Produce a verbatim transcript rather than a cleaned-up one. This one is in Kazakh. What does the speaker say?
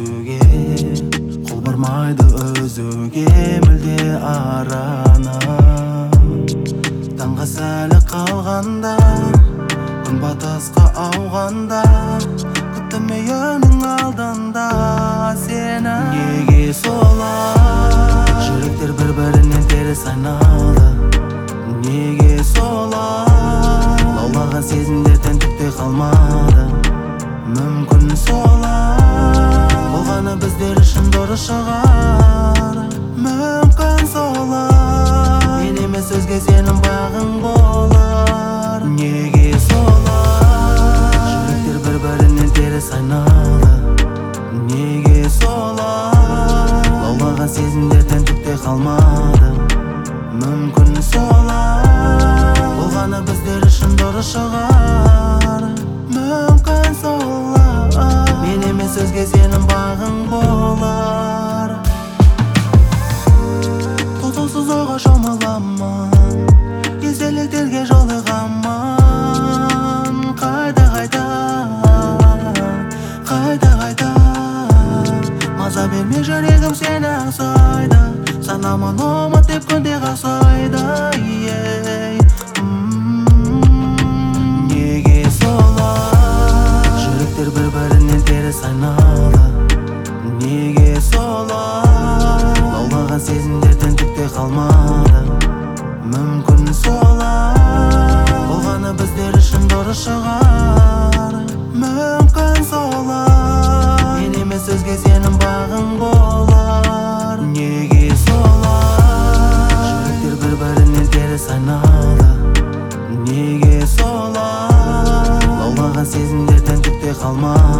өзүге, кол бармайды өзүге мүлде араны. Таңға сәлі қалғанда, күн батысқа ауғанда, күттім үйінің алдында сені. Неге солай жүректер бір-бірінен теріс айналды? Неге солай лаулаған сезімдерден түкте қалмады? Мүмкін солай болғаны біздер үшін дұрыс шығар. Мүмкін солай мен емес өзге сенің бағың болар. Неге солай жүректер бір-бірінен теріс айналды? Неге солай лаулаған сезімдерден түкте қалмады? Мүмкін солай болғаны біздер үшін дұрыс шығар. Мүмкін солай мен емес өзге сенің бағың болар. Тоқтаусыз ойға шомыламын, естеліктерге жолығамын. Қайда қайда, қайда қайда, маза берме жүрегім сені аңсайды. Санамын ұмыт деп күнде қақсайды. Неге солай жүректер бір-бірінен теріс айналды? Неге солай лаулаған сезімдерден түкте қалмады? Мүмкін солай болғаны біздер үшін дұрыс шығар. Мүмкін солай мен емес өзге сенің бағың болар. Неге солай жүректер бір-бірінен теріс айналды? Неге солай лаулаған сезімдерден түкте қалмады?